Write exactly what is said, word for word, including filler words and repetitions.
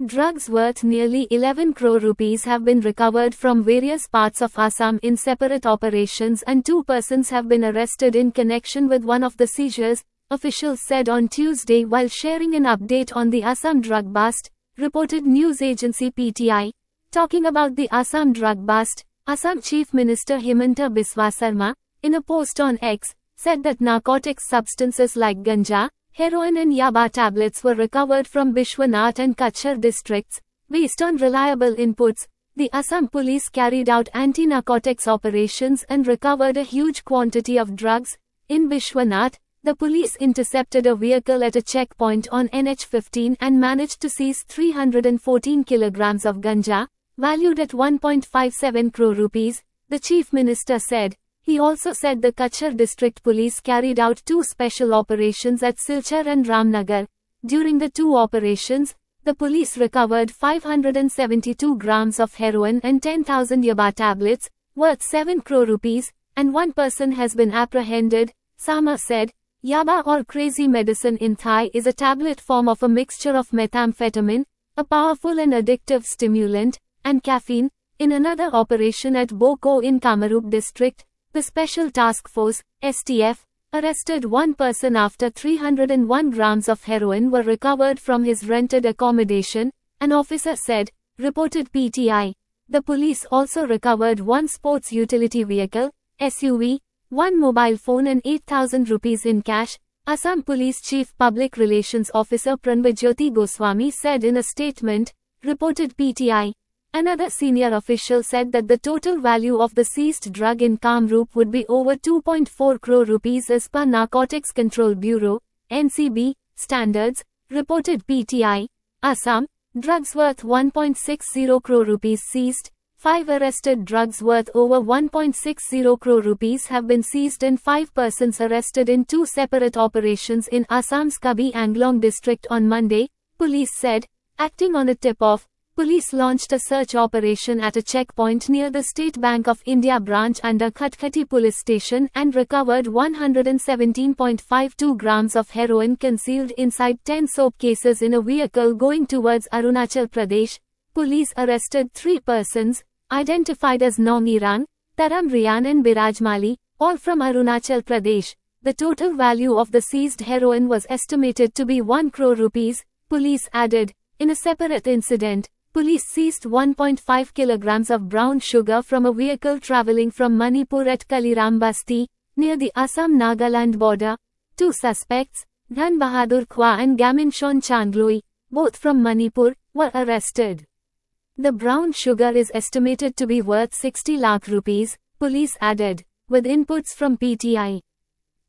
Drugs worth nearly eleven crore rupees have been recovered from various parts of Assam in separate operations and two persons have been arrested in connection with one of the seizures, officials said on Tuesday while sharing an update on the Assam drug bust, reported news agency P T I. Talking about the Assam drug bust, Assam Chief Minister Himanta Biswa Sarma, in a post on X, said that narcotic substances like ganja, heroin and yaba tablets were recovered from Bishwanath and Kachar districts. Based on reliable inputs, the Assam police carried out anti-narcotics operations and recovered a huge quantity of drugs. In Bishwanath, the police intercepted a vehicle at a checkpoint on N H fifteen and managed to seize three hundred fourteen kilograms of ganja, valued at one point five seven crore rupees, the chief minister said. He also said the Kachar district police carried out two special operations at Silchar and Ramnagar. During the two operations, the police recovered five hundred seventy-two grams of heroin and ten thousand yaba tablets, worth seven crore rupees, and one person has been apprehended, Sarma said. Yaba or crazy medicine in Thai is a tablet form of a mixture of methamphetamine, a powerful and addictive stimulant, and caffeine. In another operation at Boko in Kamrup district, the Special Task Force, S T F, arrested one person after three hundred one grams of heroin were recovered from his rented accommodation, an officer said, reported P T I. The police also recovered one sports utility vehicle, S U V, one mobile phone and eight thousand rupees in cash, Assam Police Chief Public Relations Officer Pranbajyoti Goswami said in a statement, reported P T I. Another senior official said that the total value of the seized drug in Kamrup would be over two point four crore rupees as per Narcotics Control Bureau, N C B, standards, reported P T I. Assam, drugs worth one point six zero crore rupees seized, five arrested. Drugs worth over one point six zero crore rupees have been seized and five persons arrested in two separate operations in Assam's Kabi Anglong district on Monday, police said, acting on a tip-off. Police launched a search operation at a checkpoint near the State Bank of India branch under Khatkati police station and recovered one hundred seventeen point five two grams of heroin concealed inside ten soap cases in a vehicle going towards Arunachal Pradesh. Police arrested three persons, identified as Nongirang, Taram Riyan and Birajmali, all from Arunachal Pradesh. The total value of the seized heroin was estimated to be one crore rupees, police added. In a separate incident, police seized one point five kilograms of brown sugar from a vehicle travelling from Manipur at Kaliram Basti, near the Assam-Nagaland border. Two suspects, Dhan Bahadur Khwa and Gaminshon Chandloi, both from Manipur, were arrested. The brown sugar is estimated to be worth sixty lakh rupees, police added, with inputs from P T I.